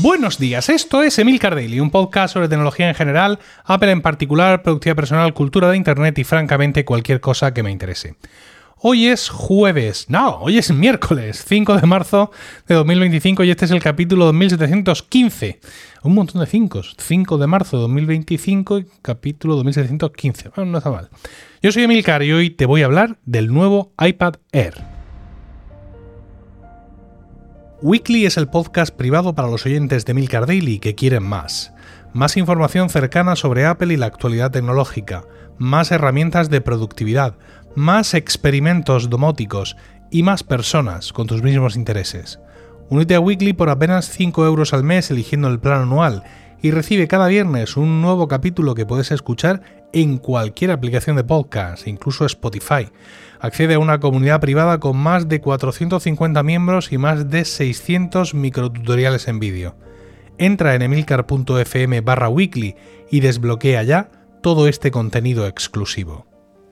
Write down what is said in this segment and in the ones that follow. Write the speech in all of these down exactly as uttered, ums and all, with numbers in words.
Buenos días, esto es Emilcar Daily, un podcast sobre tecnología en general, Apple en particular, productividad personal, cultura de internet y francamente cualquier cosa que me interese. Hoy es jueves, no, hoy es miércoles, cinco de marzo de dos mil veinticinco y este es el capítulo dos mil setecientos quince. Un montón de cinco, cinco de marzo de dos mil veinticinco y capítulo dos mil setecientos quince. Bueno, no está mal. Yo soy Emilcar y hoy te voy a hablar del nuevo iPad Air. Weekly es el podcast privado para los oyentes de Emilcar Daily que quieren más. Más información cercana sobre Apple y la actualidad tecnológica, más herramientas de productividad, más experimentos domóticos y más personas con tus mismos intereses. Únete a Weekly por apenas cinco euros al mes eligiendo el plan anual y recibe cada viernes un nuevo capítulo que puedes escuchar en cualquier aplicación de podcast, incluso Spotify. Accede a una comunidad privada con más de cuatrocientos cincuenta miembros y más de seiscientos microtutoriales en vídeo. Entra en emilcar.fm barra weekly y desbloquea ya todo este contenido exclusivo.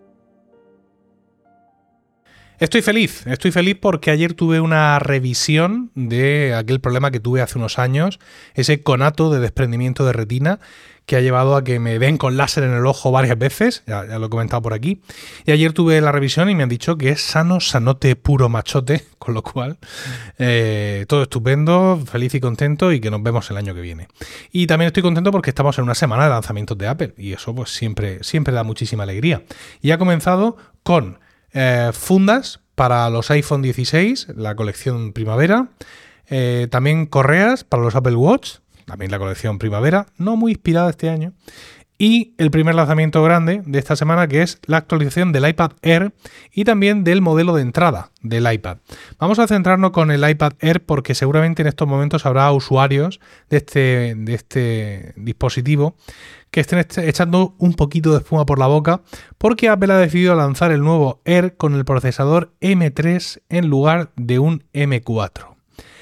Estoy feliz, estoy feliz porque ayer tuve una revisión de aquel problema que tuve hace unos años, ese conato de desprendimiento de retina que ha llevado a que me den con láser en el ojo varias veces, ya, ya lo he comentado por aquí, y ayer tuve la revisión y me han dicho que es sano, sanote, puro machote, con lo cual eh, todo estupendo, feliz y contento y que nos vemos el año que viene. Y también estoy contento porque estamos en una semana de lanzamientos de Apple y eso pues siempre, siempre da muchísima alegría. Y ha comenzado con Eh, fundas para los iPhone dieciséis, la colección primavera, eh, también correas para los Apple Watch, también la colección primavera, no muy inspirada este año, y el primer lanzamiento grande de esta semana que es la actualización del iPad Air y también del modelo de entrada del iPad. Vamos a centrarnos con el iPad Air porque seguramente en estos momentos habrá usuarios de este, de este dispositivo que estén echando un poquito de espuma por la boca porque Apple ha decidido lanzar el nuevo Air con el procesador eme tres en lugar de un eme cuatro.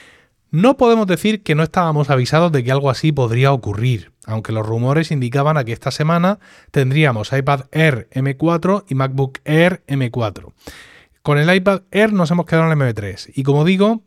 No podemos decir que no estábamos avisados de que algo así podría ocurrir, aunque los rumores indicaban a que esta semana tendríamos iPad Air eme cuatro y MacBook Air eme cuatro. Con el iPad Air nos hemos quedado en el eme tres y como digo,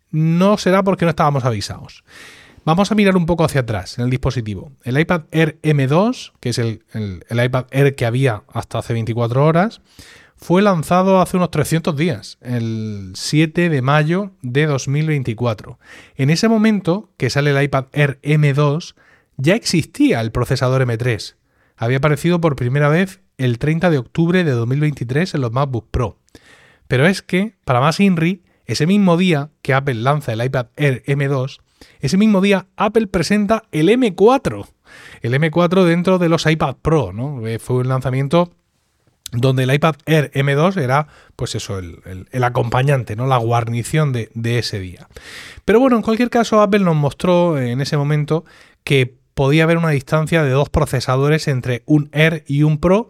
no será porque no estábamos avisados. Vamos a mirar un poco hacia atrás en el dispositivo. El iPad Air eme dos, que es el, el, el iPad Air que había hasta hace veinticuatro horas, fue lanzado hace unos trescientos días, el siete de mayo de dos mil veinticuatro. En ese momento que sale el iPad Air eme dos, ya existía el procesador eme tres. Había aparecido por primera vez el treinta de octubre de dos mil veintitrés en los MacBook Pro. Pero es que, para más inri, ese mismo día que Apple lanza el iPad Air eme dos, ese mismo día Apple presenta el eme cuatro. El eme cuatro dentro de los iPad Pro, ¿no? Fue un lanzamiento donde el iPad Air eme dos era, pues eso, el, el, el acompañante, ¿no? La guarnición de, de ese día. Pero bueno, en cualquier caso, Apple nos mostró en ese momento que podía haber una distancia de dos procesadores entre un Air y un Pro,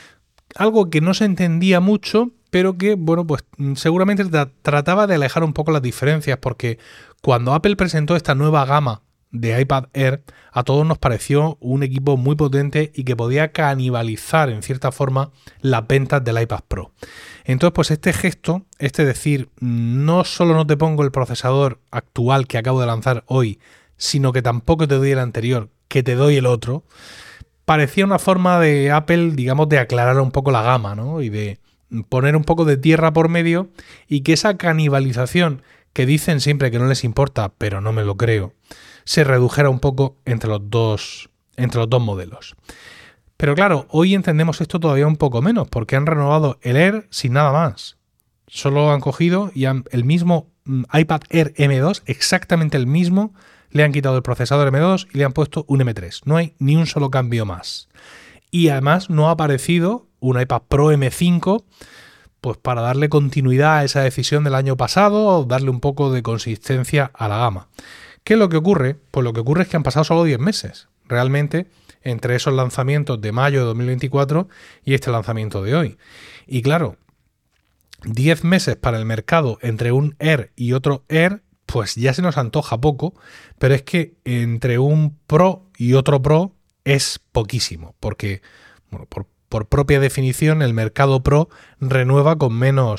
algo que no se entendía mucho, pero que, bueno, pues seguramente tra- trataba de alejar un poco las diferencias, porque cuando Apple presentó esta nueva gama de iPad Air, a todos nos pareció un equipo muy potente y que podía canibalizar en cierta forma las ventas del iPad Pro. Entonces, pues este gesto, este decir, no solo no te pongo el procesador actual que acabo de lanzar hoy, sino que tampoco te doy el anterior, que te doy el otro, parecía una forma de Apple, digamos, de aclarar un poco la gama, ¿no? Y de poner un poco de tierra por medio y que esa canibalización que dicen siempre que no les importa, pero no me lo creo, se redujera un poco entre los dos, entre los dos modelos. Pero claro, hoy entendemos esto todavía un poco menos, porque han renovado el Air sin nada más. Solo han cogido y han, el mismo iPad Air eme dos, exactamente el mismo, le han quitado el procesador eme dos y le han puesto un eme tres. No hay ni un solo cambio más. Y además no ha aparecido un iPad Pro eme cinco, pues para darle continuidad a esa decisión del año pasado o darle un poco de consistencia a la gama. ¿Qué es lo que ocurre? Pues lo que ocurre es que han pasado solo diez meses, realmente, entre esos lanzamientos de mayo de dos mil veinticuatro y este lanzamiento de hoy. Y claro, diez meses para el mercado entre un Air y otro Air, pues ya se nos antoja poco, pero es que entre un Pro y otro Pro es poquísimo, porque, bueno, por, por propia definición el mercado Pro renueva con menos,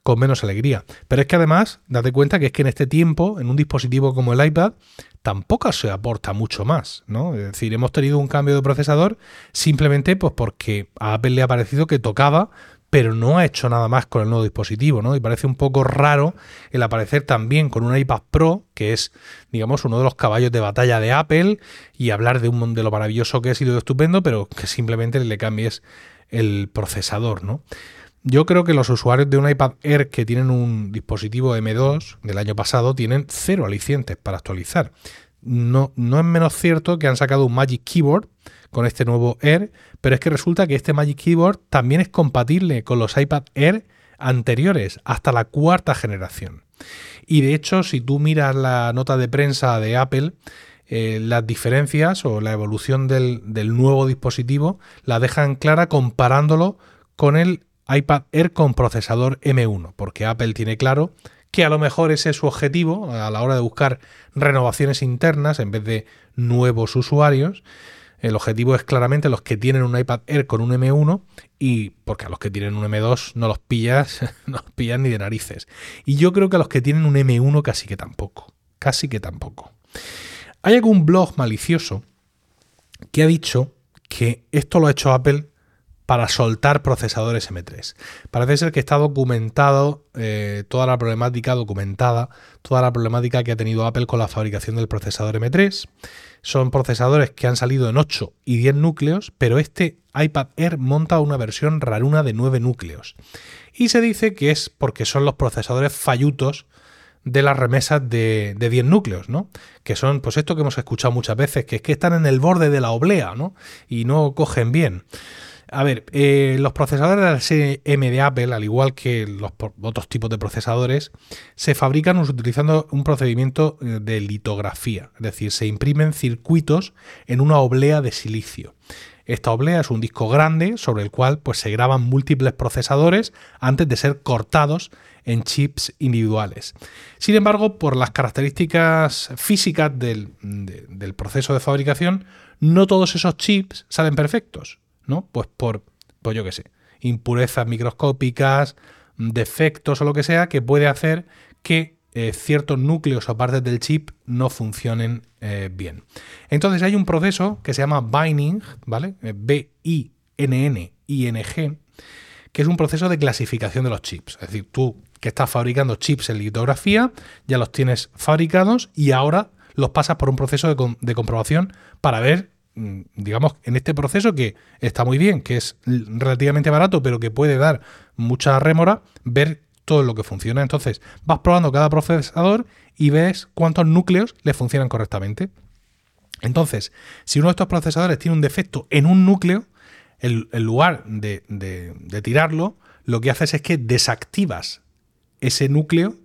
con menos alegría. Pero es que además, date cuenta que es que en este tiempo, en un dispositivo como el iPad, tampoco se aporta mucho más, ¿no? Es decir, hemos tenido un cambio de procesador simplemente pues porque a Apple le ha parecido que tocaba, pero no ha hecho nada más con el nuevo dispositivo, ¿no? Y parece un poco raro el aparecer también con un iPad Pro, que es, digamos, uno de los caballos de batalla de Apple, y hablar de un de lo maravilloso que ha sido estupendo, pero que simplemente le cambies el procesador, ¿no? Yo creo que los usuarios de un iPad Air que tienen un dispositivo eme dos del año pasado tienen cero alicientes para actualizar. No, no es menos cierto que han sacado un Magic Keyboard con este nuevo Air, pero es que resulta que este Magic Keyboard también es compatible con los iPad Air anteriores, hasta la cuarta generación. Y de hecho, si tú miras la nota de prensa de Apple, eh, las diferencias o la evolución del, del nuevo dispositivo la dejan clara comparándolo con el iPad Air con procesador eme uno, porque Apple tiene claro que a lo mejor ese es su objetivo a la hora de buscar renovaciones internas en vez de nuevos usuarios. El objetivo es claramente los que tienen un iPad Air con un eme uno, y porque a los que tienen un eme dos no los pillas, no los pillas ni de narices. Y yo creo que a los que tienen un eme uno casi que tampoco, casi que tampoco. Hay algún blog malicioso que ha dicho que esto lo ha hecho Apple para soltar procesadores eme tres. Parece ser que está documentado eh, toda la problemática, documentada toda la problemática que ha tenido Apple con la fabricación del procesador eme tres. Son procesadores que han salido en ocho y diez núcleos, pero este iPad Air monta una versión raruna de nueve núcleos. Y se dice que es porque son los procesadores fallutos de las remesas de, de diez núcleos, ¿no? Que son, pues esto que hemos escuchado muchas veces, que es que están en el borde de la oblea, ¿no? Y no cogen bien. A ver, eh, los procesadores de la serie M de Apple, al igual que los otros tipos de procesadores, se fabrican utilizando un procedimiento de litografía, es decir, se imprimen circuitos en una oblea de silicio. Esta oblea es un disco grande sobre el cual pues, se graban múltiples procesadores antes de ser cortados en chips individuales. Sin embargo, por las características físicas del, de, del proceso de fabricación, no todos esos chips salen perfectos, ¿no? Pues por, pues yo qué sé, impurezas microscópicas, defectos o lo que sea, que puede hacer que eh, ciertos núcleos o partes del chip no funcionen eh, bien. Entonces hay un proceso que se llama Binning, ¿vale? B I N N I N G, que es un proceso de clasificación de los chips. Es decir, tú que estás fabricando chips en litografía, ya los tienes fabricados y ahora los pasas por un proceso de, com- de comprobación para ver, digamos, en este proceso que está muy bien, que es relativamente barato, pero que puede dar mucha rémora, ver todo lo que funciona. Entonces, vas probando cada procesador y ves cuántos núcleos le funcionan correctamente. Entonces, si uno de estos procesadores tiene un defecto en un núcleo, en lugar de, de, de tirarlo, lo que haces es que desactivas ese núcleo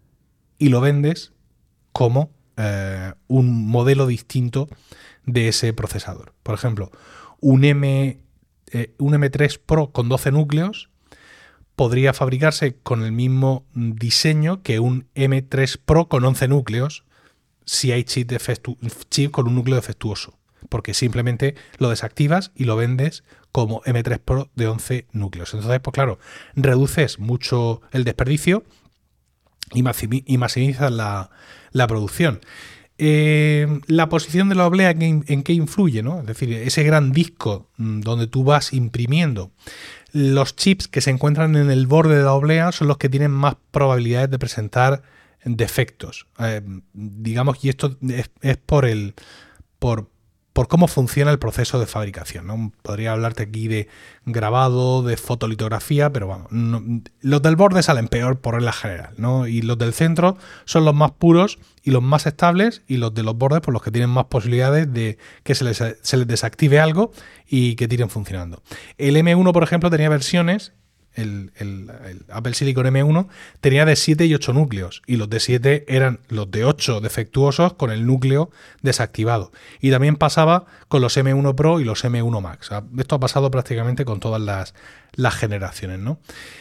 y lo vendes como eh, un modelo distinto de ese procesador. Por ejemplo, un, M, eh, un eme tres Pro con doce núcleos podría fabricarse con el mismo diseño que un eme tres Pro con once núcleos si hay chip, defectu- chip con un núcleo defectuoso, porque simplemente lo desactivas y lo vendes como eme tres Pro de once núcleos. Entonces, pues claro, reduces mucho el desperdicio y maximizas la, la producción. Eh, la posición de la oblea en, en qué influye, ¿no? Es decir, ese gran disco donde tú vas imprimiendo, los chips que se encuentran en el borde de la oblea son los que tienen más probabilidades de presentar defectos, eh, digamos, y esto es, es por el por, por cómo funciona el proceso de fabricación, ¿no? Podría hablarte aquí de grabado, de fotolitografía, pero bueno, no, los del borde salen peor por regla general, ¿no? Y los del centro son los más puros y los más estables, y los de los bordes, pues los que tienen más posibilidades de que se les, se les desactive algo y que tiren funcionando. El eme uno, por ejemplo, tenía versiones, el, el, el Apple Silicon eme uno tenía de siete y ocho núcleos, y los de siete eran los de ocho defectuosos con el núcleo desactivado. Y también pasaba con los eme uno Pro y los eme uno Max. O sea, esto ha pasado prácticamente con todas las, las generaciones, ¿no?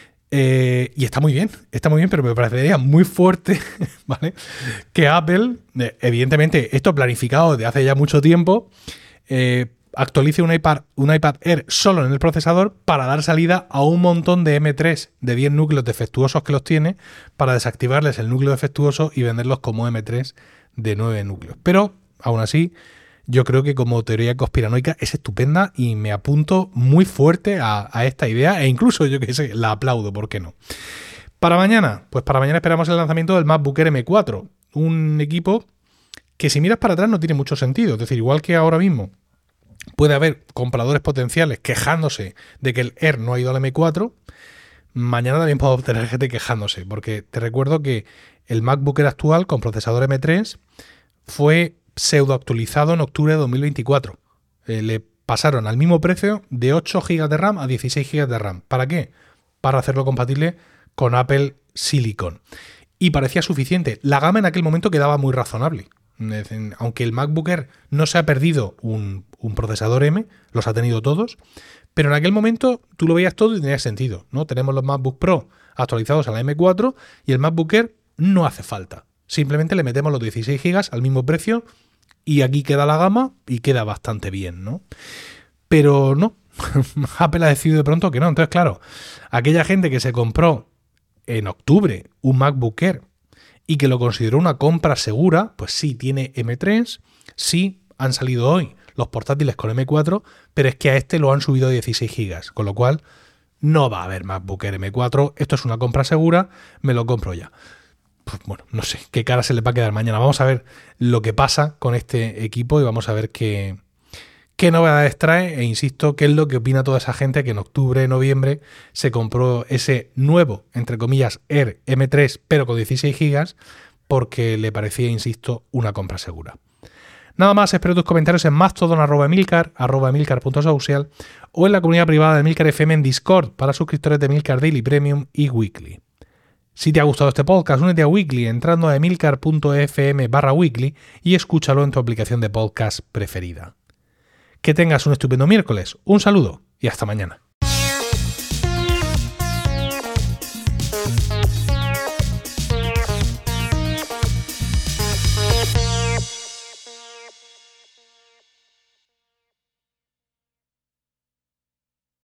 Eh, y está muy bien, está muy bien, pero me parecería muy fuerte, ¿vale? Que Apple, eh, evidentemente, esto planificado desde hace ya mucho tiempo, eh, actualice un iPad, un iPad Air solo en el procesador para dar salida a un montón de M tres de diez núcleos defectuosos que los tiene, para desactivarles el núcleo defectuoso y venderlos como M tres de nueve núcleos. Pero, aún así, yo creo que como teoría conspiranoica es estupenda y me apunto muy fuerte a, a esta idea, e incluso, yo que sé, la aplaudo, ¿por qué no? Para mañana, pues para mañana esperamos el lanzamiento del MacBook Air M cuatro, un equipo que si miras para atrás no tiene mucho sentido. Es decir, igual que ahora mismo puede haber compradores potenciales quejándose de que el Air no ha ido al M cuatro, mañana también puedo tener gente quejándose, porque te recuerdo que el MacBook Air actual con procesador M tres fue pseudo actualizado en octubre de dos mil veinticuatro. Eh, le pasaron al mismo precio de ocho gigas de RAM a dieciséis gigas de RAM. ¿Para qué? Para hacerlo compatible con Apple Silicon. Y parecía suficiente. La gama en aquel momento quedaba muy razonable. Aunque el MacBook Air no se ha perdido un, un procesador M, los ha tenido todos, pero en aquel momento tú lo veías todo y tenía sentido, ¿no? Tenemos los MacBook Pro actualizados a la M cuatro y el MacBook Air no hace falta. Simplemente le metemos los dieciséis gigas al mismo precio y aquí queda la gama y queda bastante bien, ¿no? Pero no, Apple ha decidido de pronto que no. Entonces, claro, aquella gente que se compró en octubre un MacBook Air y que lo consideró una compra segura, pues sí tiene M tres, sí han salido hoy los portátiles con M cuatro, pero es que a este lo han subido a dieciséis gigas, con lo cual no va a haber MacBook Air M cuatro, esto es una compra segura, me lo compro ya. Pues bueno, no sé qué cara se le va a quedar mañana. Vamos a ver lo que pasa con este equipo y vamos a ver qué, qué novedades trae, e insisto, qué es lo que opina toda esa gente que en octubre, noviembre se compró ese nuevo, entre comillas, Air M tres, pero con dieciséis gigas, porque le parecía, insisto, una compra segura. Nada más, espero tus comentarios en mastodon arroba emilcar, arroba emilcar punto social o en la comunidad privada de Emilcar F M en Discord para suscriptores de Emilcar Daily Premium y Weekly. Si te ha gustado este podcast, únete a Weekly entrando a emilcar punto f m barra weekly y escúchalo en tu aplicación de podcast preferida. Que tengas un estupendo miércoles, un saludo y hasta mañana.